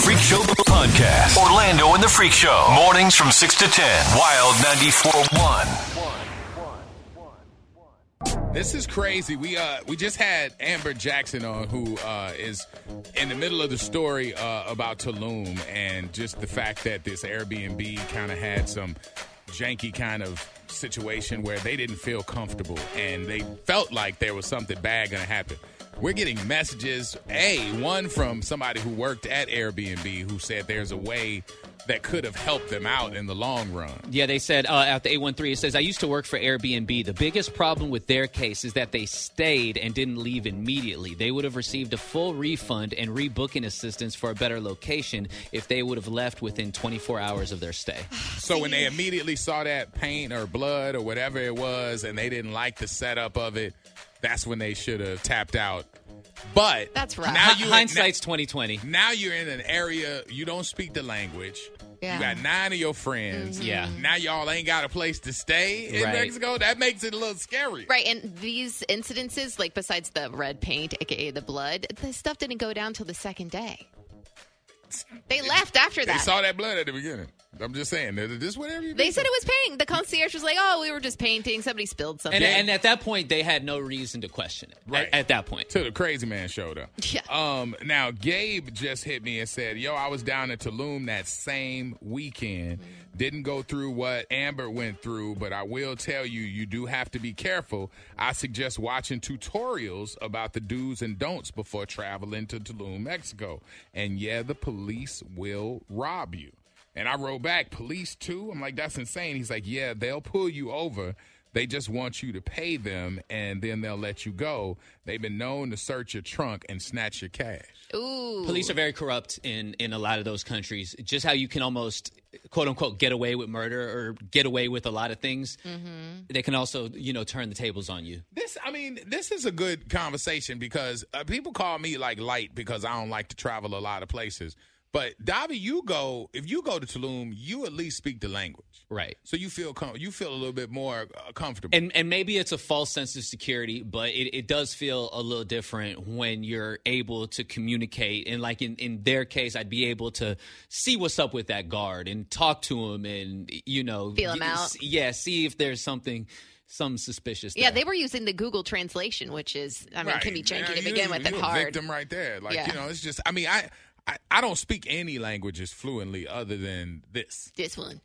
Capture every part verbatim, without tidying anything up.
Freak Show Podcast. Orlando and the Freak Show. Mornings from six to ten. Wild ninety-four point one. This is crazy. We uh we just had Amber Jackson on, who uh, is in the middle of the story uh, about Tulum, and just the fact that this Airbnb kind of had some janky kind of situation where they didn't feel comfortable and they felt like there was something bad going to happen. We're getting messages, A, one from somebody who worked at Airbnb who said there's a way that could have helped them out in the long run. Yeah, they said uh, at the eight one three, it says, I used to work for Airbnb. The biggest problem with their case is that they stayed and didn't leave immediately. They would have received a full refund and rebooking assistance for a better location if they would have left within twenty-four hours of their stay. So when they immediately saw that paint or blood or whatever it was and they didn't like the setup of it, that's when they should have tapped out. But that's right. Now you hindsight's twenty twenty. Now you're in an area you don't speak the language. Yeah. You got nine of your friends. Mm-hmm. Yeah. Now y'all ain't got a place to stay in right. Mexico. That makes it a little scary. Right. And these incidences, like besides the red paint, aka the blood, the stuff didn't go down till the second day. They left after that. They saw that blood at the beginning. I'm just saying, this is whatever you They said it was paint. The concierge was like, oh, we were just painting. Somebody spilled something. And, and at that point, they had no reason to question it. Right. At, at that point. Till the crazy man showed up. Yeah. Um, now, Gabe just hit me and said, yo, I was down in Tulum that same weekend. Mm-hmm. Didn't go through what Amber went through, but I will tell you, you do have to be careful. I suggest watching tutorials about the do's and don'ts before traveling to Tulum, Mexico. And, yeah, the police will rob you. And I wrote back, police too? I'm like, that's insane. He's like, yeah, they'll pull you over. They just want you to pay them, and then they'll let you go. They've been known to search your trunk and snatch your cash. Ooh. Police are very corrupt in, in a lot of those countries. Just how you can almost, quote unquote, get away with murder or get away with a lot of things. Mm-hmm. They can also, you know, turn the tables on you. This, I mean, this is a good conversation because uh, people call me like light because I don't like to travel a lot of places. But, Davi, you go, if you go to Tulum, you at least speak the language. Right. So you feel com- you feel a little bit more uh, comfortable. And and maybe it's a false sense of security, but it, it does feel a little different when you're able to communicate. And like in, in their case, I'd be able to see what's up with that guard and talk to him and, you know. Feel him out. Yeah, see if there's something. Some suspicious. Yeah, there. they were using the Google translation, which is, I mean, right. can be janky yeah, to you, begin with you and a hard. Victim right there. Like, yeah. you know, it's just, I mean, I, I, I don't speak any languages fluently other than this. This one.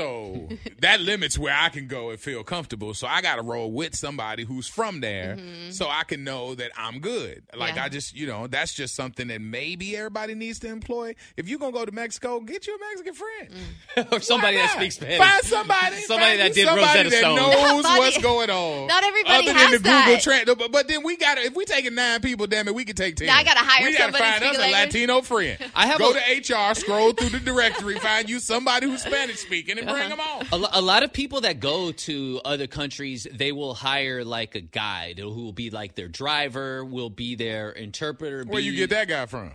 So that limits where I can go and feel comfortable. So I got to roll with somebody who's from there mm-hmm. so I can know that I'm good. Like yeah. I just, you know, that's just something that maybe everybody needs to employ. If you're going to go to Mexico, get you a Mexican friend. Mm. Or somebody that speaks Spanish. Find somebody. somebody find that did somebody Rosetta that Stone. knows Not what's going on. Not everybody other has than the that. Google Trans. But, but then we got to, if we taking nine people, damn it, we can take ten. Now I got to hire we gotta somebody find us a language. Latino friend. I have go a- to H R, scroll through the directory, find you somebody who's Spanish speaking, and bring Uh-huh. them on. A, lo- a lot of people that go to other countries, they will hire like a guide who will be like their driver, will be their interpreter. Where be, you get that guy from?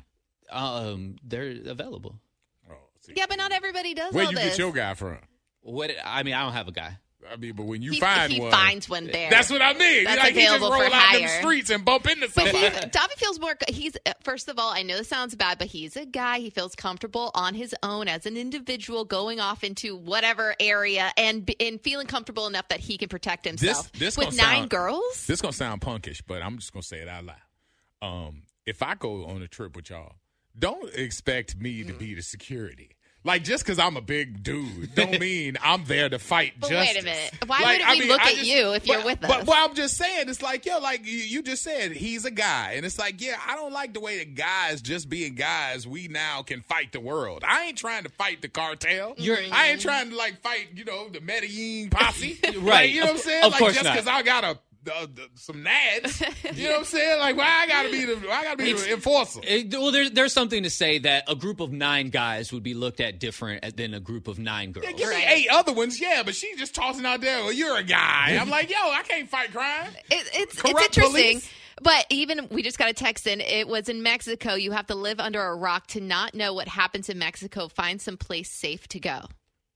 Um, they're available. Oh, see. Yeah, but not everybody does Where all you this. get your guy from? What I mean, I don't have a guy. I mean, but when you he, find he one, finds one there. That's what I mean. That's like he just available roll for out hire. them streets and bump into But somebody. he, Davi feels more, he's, first of all, I know this sounds bad, but he's a guy. He feels comfortable on his own as an individual going off into whatever area and and feeling comfortable enough that he can protect himself. This, this With gonna nine sound, girls? This going to sound punkish, but I'm just going to say it out loud. Um, if I go on a trip with y'all, don't expect me to be the security. Like, just because I'm a big dude don't mean I'm there to fight But justice. wait a minute. Why Like, would I we mean, look I at just- you if but, you're with but, us? But I'm just saying, it's like, yo, like you, you just said, he's a guy. And it's like, yeah, I don't like the way that guys just being guys, we now can fight the world. I ain't trying to fight the cartel. You're- I ain't trying to, like, fight, you know, the Medellin posse. Right. Like, you know what I'm saying? Of like, course just not. because I got a Uh, some nads, you know what I'm saying? Like, why I gotta be the, I gotta be It's- the enforcer. It, well, there's there's something to say that a group of nine guys would be looked at different than a group of nine girls. Yeah, give me Right. eight other ones, yeah, but she's just tossing out there. Well, you're a guy. I'm like, yo, I can't fight crime. It, it's Corrupt it's interesting. police. But even, we just got a text in, it was in Mexico. You have to live under a rock to not know what happens in Mexico. Find some place safe to go.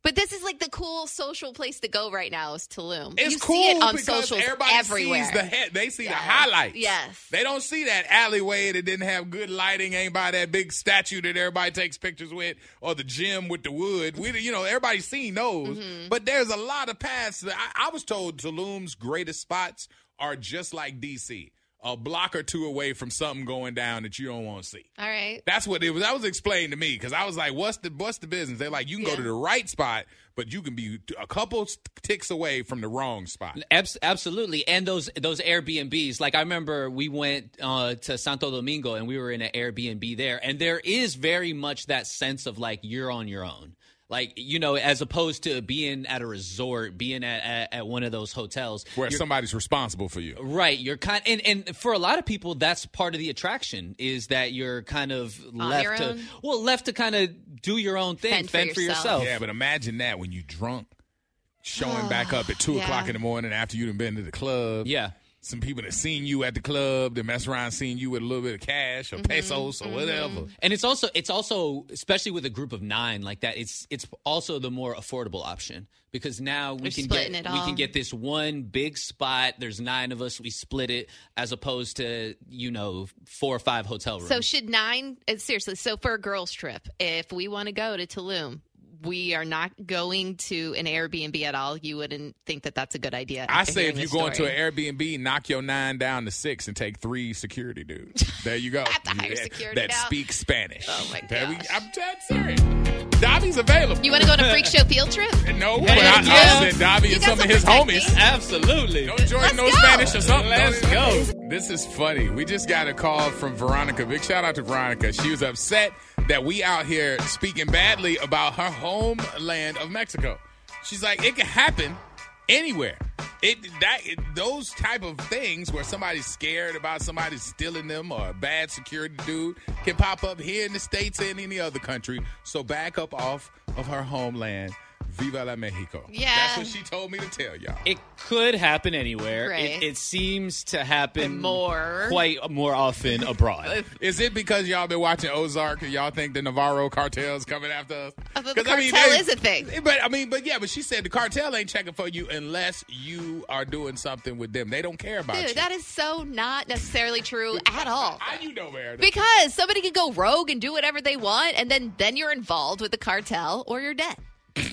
But this is like the cool social place to go right now is Tulum. It's you cool see it on because socials everybody everywhere. sees the head. They see Yes. the highlights. Yes. They don't see that alleyway that didn't have good lighting, ain't by that big statue that everybody takes pictures with, or the gym with the wood. We, you know, everybody's seen those. Mm-hmm. But there's a lot of paths. That I, I was told Tulum's greatest spots are just like D C, a block or two away from something going down that you don't want to see. All right. That's what it was. That was explained to me because I was like, "What's the what's the business?" They're like, "You can Yeah. go to the right spot, but you can be a couple ticks away from the wrong spot." Abs- absolutely. And those those Airbnbs, like I remember we went uh, to Santo Domingo and we were in an Airbnb there, and there is very much that sense of like you're on your own. Like, you know, as opposed to being at a resort, being at, at, at one of those hotels. Where somebody's responsible for you. Right. You're kind and, and for a lot of people, that's part of the attraction is that you're kind of On left your to, own? well, left to kind of do your own thing, Fend fend, for for yourself. yourself. Yeah, but imagine that when you drunk, showing back up at two Yeah. o'clock in the morning after you've been to the club. Yeah. Some people that seen you at the club, that mess around seeing you with a little bit of cash or Mm-hmm. pesos or whatever. And it's also it's also especially with a group of nine like that, it's it's also the more affordable option because now we We're can splitting get it we all. can get this one big spot. There's nine of us, we split it as opposed to, you know, four or five hotel rooms. So should nine, uh, seriously, so for a girls trip, if we want to go to Tulum, we are not going to an Airbnb at all. You wouldn't think that that's a good idea. I after say if hearing you this go into story. an Airbnb, knock your nine down to six and take three security dudes. There you go. Have to hire that security that now. speak Spanish. Oh, my There we- gosh. I'm dead serious. Dobby's available. You want to go on a freak show field trip? No, but Yeah, I, yeah. I'll send Dobby You and got some of some his protecting. homies. Absolutely. Don't join Let's no go. Spanish or something. Let's Don't- go. This is funny. We just got a call from Veronica. Big shout out to Veronica. She was upset that we out here speaking badly about her homeland of Mexico. She's like, it can happen anywhere. It that it, those type of things where somebody's scared about somebody stealing them or a bad security dude can pop up here in the States and any other country. So back up off of her homeland. Viva la Mexico. Yeah. That's what she told me to tell y'all. It could happen anywhere. Right. It, it seems to happen More. quite more often abroad. Is it because y'all been watching Ozark and y'all think the Navarro cartel's coming after us? I thought the 'Cause, I mean, cartel they- is a thing. But I mean, but yeah, but she said the cartel ain't checking for you unless you are doing something with them. They don't care about Dude, you. that is so not necessarily true at all. How you know, Meredith? Because somebody could go rogue and do whatever they want, and then then you're involved with the cartel, or you're dead.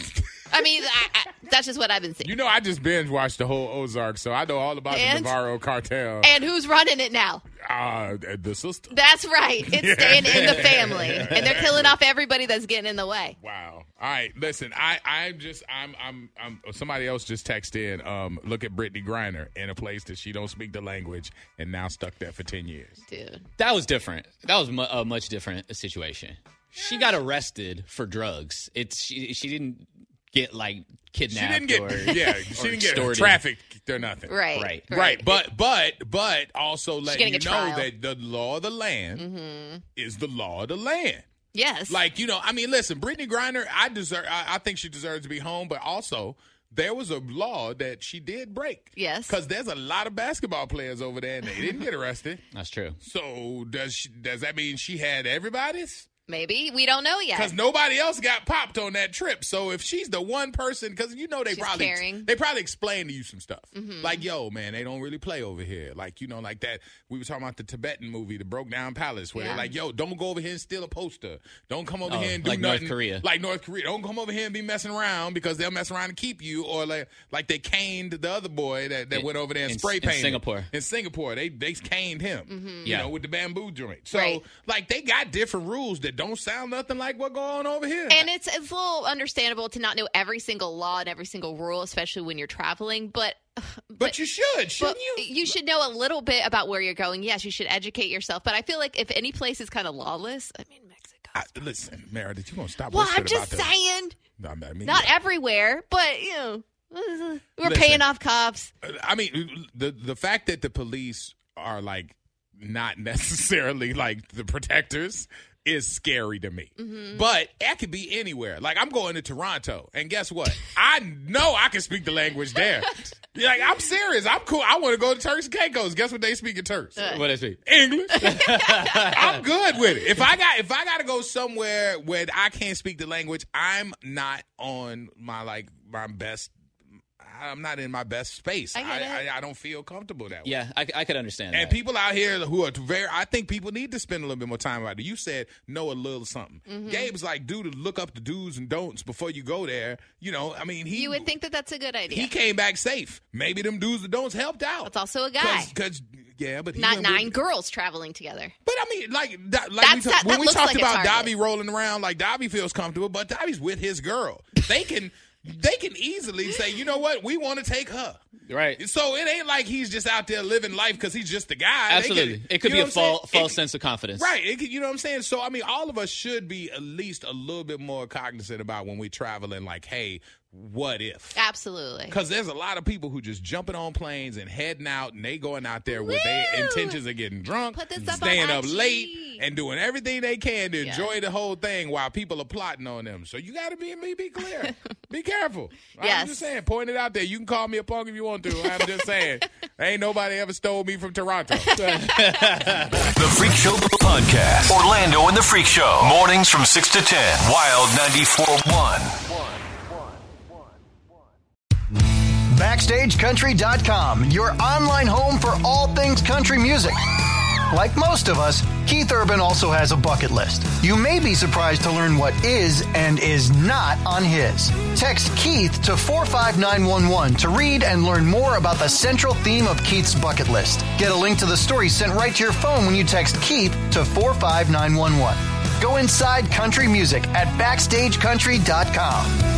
I mean, I, I, that's just what I've been seeing. You know, I just binge watched the whole Ozark, so I know all about And? the Navarro cartel. And who's running it now? Uh, the sister. That's right. It's staying in the family, and they're killing off everybody that's getting in the way. Wow. All right, listen. I, I'm just, I'm, I'm, I'm. Somebody else just texted in. Um, look at Brittany Griner in a place that she don't speak the language, and now stuck there for ten years. Dude. That was different. That was mu- a much different situation. She got arrested for drugs. It's she, she didn't get like She kidnapped didn't get, or yeah, or she didn't get extorted. trafficked or nothing. Right. Right. Right, but but but also letting getting you a know trial. that the law of the land Mm-hmm. is the law of the land. Yes. Like, you know, I mean, listen, Brittany Griner, I deserve. I, I think she deserves to be home, but also there was a law that she did break. Yes. because there's a lot of basketball players over there, and they didn't get arrested. That's true. So does she, does that mean she had everybody's? Maybe. We don't know yet. Because nobody else got popped on that trip. So if she's the one person, because you know they She's probably caring. they probably explained to you some stuff, Mm-hmm. like, yo, man, they don't really play over here. Like, you know, like that. We were talking about the Tibetan movie, The Broke Down Palace, where Yeah. they're like, yo, don't go over here and steal a poster. Don't come over Oh, here and do like North nothing. Korea. Like North Korea. Don't come over here and be messing around because they'll mess around and keep you. Or like like they caned the other boy that, that In- went over there and in- spray in painted. Singapore. In Singapore. They they caned him, Mm-hmm. you Yeah. know, with the bamboo joint. So, Right. like, they got different rules that don't sound nothing like what going on over here. And it's it's a little understandable to not know every single law and every single rule, especially when you're traveling. But But you should, shouldn't but you? you should know a little bit about where you're going. Yes, you should educate yourself. But I feel like if any place is kind of lawless, I mean Mexico. I, listen, Meredith, you gonna stop? Well, whispering I'm just about saying, The, I mean, not everywhere, but you know, we're Listen. paying off cops. I mean, the the fact that the police are like not necessarily like the protectors is scary to me. Mm-hmm. But that could be anywhere. Like, I'm going to Toronto, and guess what? I know I can speak the language there. Like, I'm serious. I'm cool. I want to go to Turks and Caicos. Guess what they speak in Turks? Uh. What is it? English. I'm good with it. If I got if I got to go somewhere where I can't speak the language, I'm not on my like my best. I'm not in my best space. I, get I, it. I, I don't feel comfortable that way. Yeah, I, I could understand And that. people out here who are very, I think people need to spend a little bit more time about it. You said know a little something. Mm-hmm. Gabe's like, dude, look up the do's and don'ts before you go there. You know, I mean, he You would think that that's a good idea. he came back safe. Maybe them do's and don'ts helped out. That's also a guy. Because, yeah, but he Not went nine with- girls traveling together. But I mean, like, that, like we That's- talk, that- when that we looks talked like it's about targeted. Dobby rolling around, like Dobby feels comfortable, but Dobby's with his girl. They can, they can easily say, you know what, we want to take her. Right. So it ain't like he's just out there living life because he's just a guy. They Absolutely. can- it could you be know a what I'm saying? false, false It- sense of confidence. Right. It could, you know what I'm saying? So, I mean, all of us should be at least a little bit more cognizant about when we traveling, like, hey, what if? Absolutely. Because there's a lot of people who just jumping on planes and heading out, and they going out there with their Woo! intentions of getting drunk, Put this up staying on up I G. late, and doing everything they can to Yeah. enjoy the whole thing while people are plotting on them. So you got to be be be clear, be careful. Yes. I'm just saying, point it out there. You can call me a punk if you want to. I'm just saying, ain't nobody ever stole me from Toronto. The Freak Show Podcast. Orlando and the Freak Show. Mornings from six to ten. Wild ninety-four point one. Backstage Country dot com, your online home for all things country music. Like most of us, Keith Urban also has a bucket list. You may be surprised to learn what is and is not on his. Text Keith to four five nine one one to read and learn more about the central theme of Keith's bucket list. Get a link to the story sent right to your phone when you text Keith to four five nine one one. Go inside country music at Backstage Country dot com.